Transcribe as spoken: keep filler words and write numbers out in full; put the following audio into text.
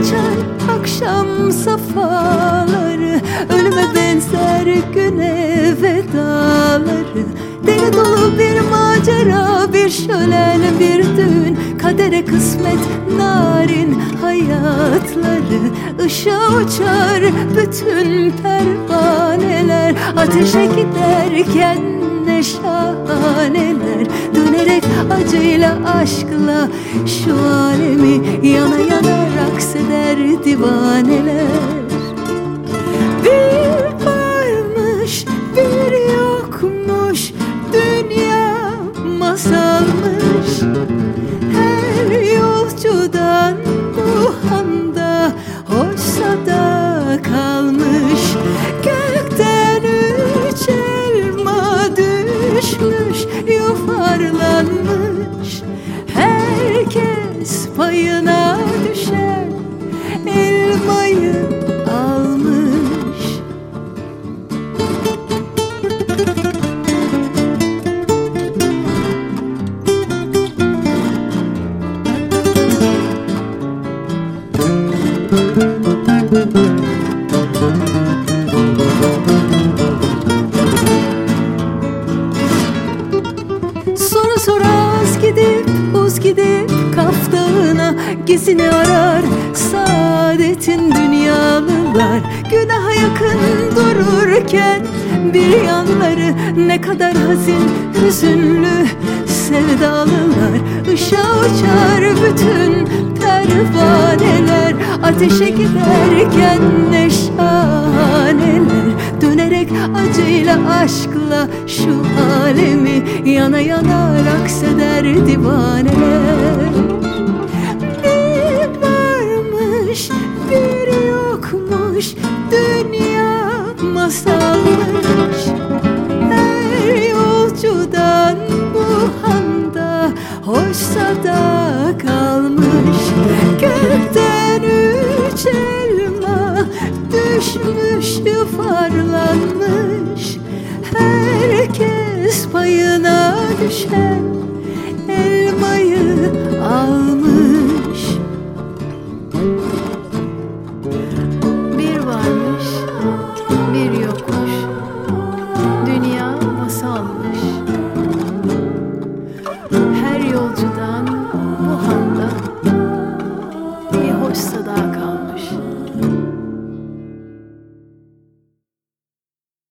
açar akşam safaları, ölüme benzer güne vedaları. Deli dolu bir macera, bir şölen, bir düğün, kadere kısmet narin hayatları. Işığa uçar bütün pervaneler, ateşe giderken ne şahaneler. Dönerek acıyla aşkla şu alemi, yana yana raks eder divaneler. Bir varmış bir yokmuş, dünya masalmış. Her yolcudan bu handa hoşsa da kalmış. Gökten üç elma düşmüş, yuvarlanmış. Herkes payına düşen elmayı almış. Soru soraz gidip uz gidip Kaf Dağı'na gizini arar saadetin dünyalılar. Günaha yakın dururken bir yanları ne kadar hazin hüzünlü sevdalılar. Işığa uçar bütün pervaneler, ateşe giderken ne şahaneler. Dönerek acıyla aşkla şu alemi, yana yana raks eder divaneler. Bir varmış bir yokmuş, dünya masalmış. Her yolcudan bu handa hoşsa da kalmış. Gökten üç elma düşmüş, yuvarlanmış. Herkes payına düşen